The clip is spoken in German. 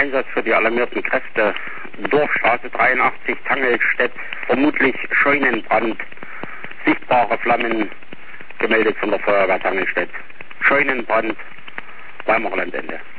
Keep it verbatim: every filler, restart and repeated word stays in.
Einsatz für die alarmierten Kräfte. Dorfstraße dreiundachtzig, Tangelstedt, vermutlich Scheunenbrand. Sichtbare Flammen gemeldet von der Feuerwehr Tangelstedt. Scheunenbrand, Weimarer Landende.